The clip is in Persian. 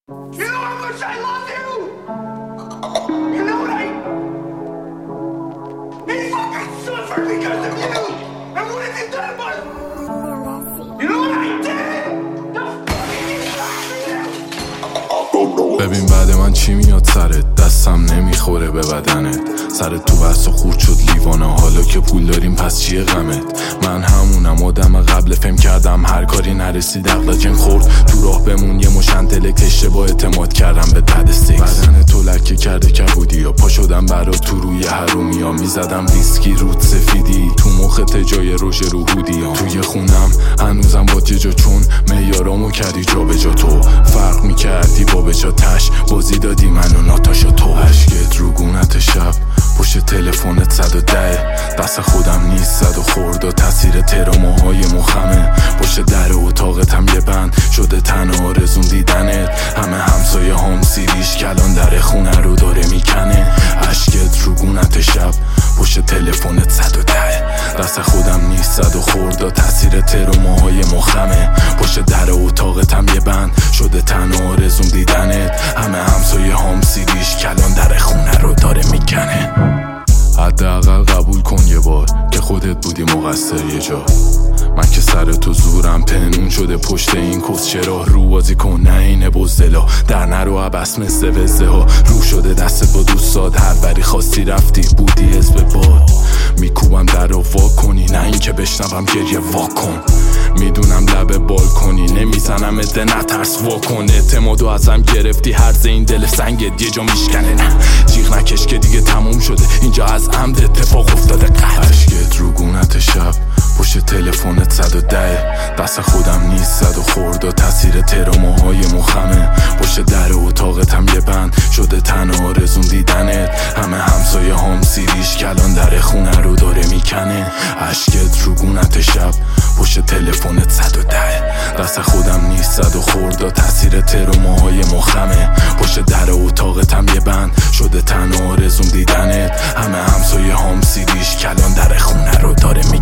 You know how much I love you! You know what he fucking suffered because of you! And what have you done about it? You know what I did? The fucking ببین بعد من چی میاد سرت، دستم نمیخوره به بدنت، سرت تو بحث و خورد شد لیوانه، حالا که پول داریم پس چیه غمت؟ من همونم آدم قبل فهم کردم هر کاری نرسید عقلجن خورد، تو راه بمون یه مشنتلک اشتباه اعتماد کردم به بد سکس، بدن تو لکه کرده کبودی یا پا شدم برات تو روی حرومی ها، میزدم ویسکی رود سفیدی تو مخت جای روش روحودی ها، توی خونم هنوزم با یه جا چون میارامو کردی جا به جا، تو فرق میکردی با به جا تش بازی دادی منو ناتاشا، تو عشقت رو گونت شب پشت تلفنت 110 دست خودم نیست زد و خورد و تاثیر تراماهای مخمه، پشت در اتاقتم یه بند شده تنها آرزون دیدنت، همه همسایه هم سیریش کلان در خونه رو داره میکنه، عشقت رو گونت شب پشت تلفنت 110 دست خودم نیست زد و خورد و تاثیر تراماهای مخمه، پشت در اتاقتم یه بند شده تنها آرزون دیدنت، همه همسایه هم سیریش کلان در خونه رو داره میکنه، حداقل قبول کن یه بار که خودت بودی مقصر یه جا، من که سر تو زورم پنون شده پشت این کس، چرا رو بازی کن نه اینه بزدلا، در نرو عبس مثل وزه ها، رو شده دستت با دوستات هر بری خواستی رفتی بودی حزب باد، میکوبم در رو وا کنی نه این که بشنوم گریه واکن، میدونم لب بال کنی نمیزنم اده نترس واکن، اعتمادو ازم گرفتی هرز این دل سنگت یه جا میشکنه، نه جیغ نکش که دیگه تموم شده اینجا از عمد اتفاق افتاده، عشقت رو گونت شب پشت تلفنت 110 دست خودم نیست زد و خورد و تاثیر تراماهای مخمه، پشت در اتاقتم یه بند شده تنها آرزون دیدنت، همه همسایه هم سیریش کلان در خونه رو داره میکنه، عشقت رو گونت شب پشت تلفنت 110 دست خودم نیست زد و خورد و تاثیر تراماهای مخمه، پشت در اتاقتم یه بند شده تنها آرزون دیدنت، همه همسایه هم سیریش کلان در خونه رو داره میکنه.